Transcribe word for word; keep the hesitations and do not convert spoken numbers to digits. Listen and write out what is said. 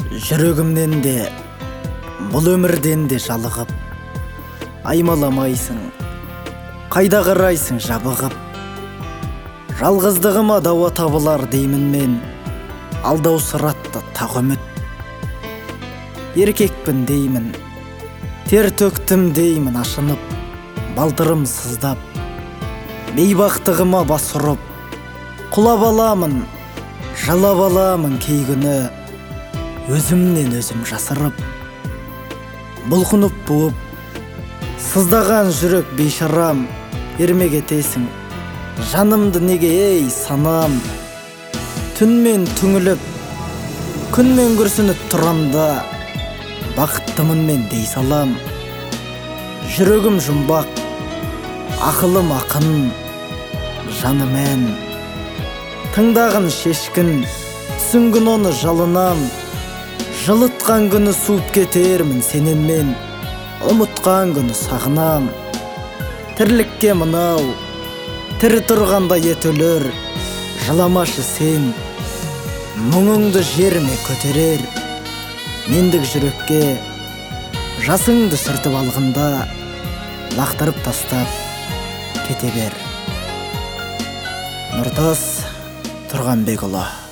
жүрегімнен де бұл өмірден де жалығып, аймаламайсың, қайда қарайсың жабығып. Жалғыздығыма дауа табылар деймін мен, алдаусыратты тағы үміт. Еркекпін деймін, тер төктім деймін ашынып, балтырым сыздап. Бейбақтығыма бас ұрып, құлап аламын, жылап аламын кей күні, өзімнен өзім жасырып. Бұлқынып буып, сыздаған жүрек бейшарам, ермек етесің, жанымды неге ей санам. Түнмен түңіліп, күнмен күрсініп тұрамда, бақыттымын мен дей салам. Жүрегім жұмбақ, ақылым ақын, жаным ән. Тыңдағын шешкін, түсінгін оны жалынам. Жылытқан күні суып кетермін сенен мен, ұмытқан күні сағынам. Тірлікке мынау, тірі тұрғанда ет өлер, жыламашы сен, мұңыңды жеріме көтерер. Мендік жүрекке жасыңды сүртіп алғанда, лақтырып тастап кете бер. Нұртас Тұрғанбекұлы.